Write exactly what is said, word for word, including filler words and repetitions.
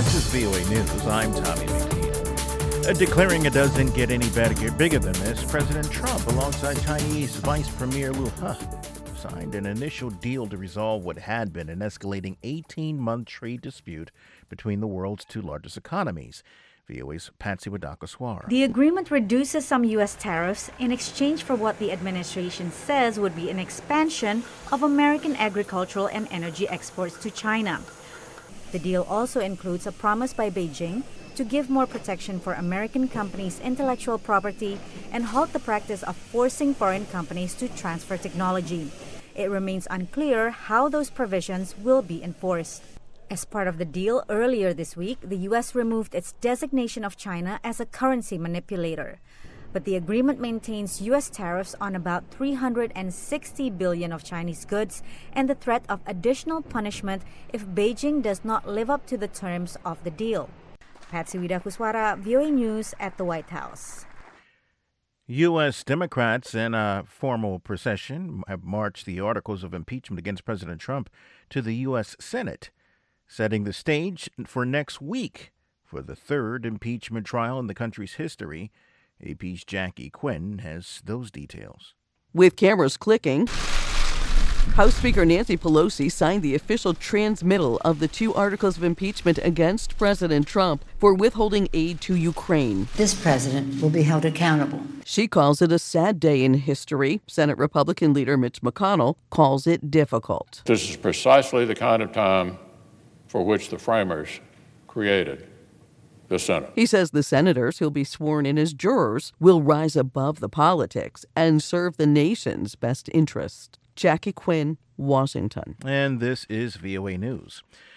This is V O A News. I'm Tommy McKee. Uh, declaring it doesn't get any better, bigger than this, President Trump, alongside Chinese Vice Premier Liu He, signed an initial deal to resolve what had been an escalating eighteen-month trade dispute between the world's two largest economies. V O A's Patsy Widakuswara. The agreement reduces some U S tariffs in exchange for what the administration says would be an expansion of American agricultural and energy exports to China. The deal also includes a promise by Beijing to give more protection for American companies' intellectual property and halt the practice of forcing foreign companies to transfer technology. It remains unclear how those provisions will be enforced. As part of the deal, earlier this week, the U S removed its designation of China as a currency manipulator. But the agreement maintains U S tariffs on about three hundred sixty billion dollars of Chinese goods and the threat of additional punishment if Beijing does not live up to the terms of the deal. Patsy Widakuswara, V O A News at the White House. U S Democrats in a formal procession have marched the articles of impeachment against President Trump to the U S Senate, setting the stage for next week for the third impeachment trial in the country's history. A P's Jackie Quinn has those details. With cameras clicking, House Speaker Nancy Pelosi signed the official transmittal of the two articles of impeachment against President Trump for withholding aid to Ukraine. This president will be held accountable. She calls it a sad day in history. Senate Republican leader Mitch McConnell calls it difficult. This is precisely the kind of time for which the framers created the Senate. He says the senators who'll be sworn in as jurors will rise above the politics and serve the nation's best interest. Jackie Quinn, Washington. And this is V O A News.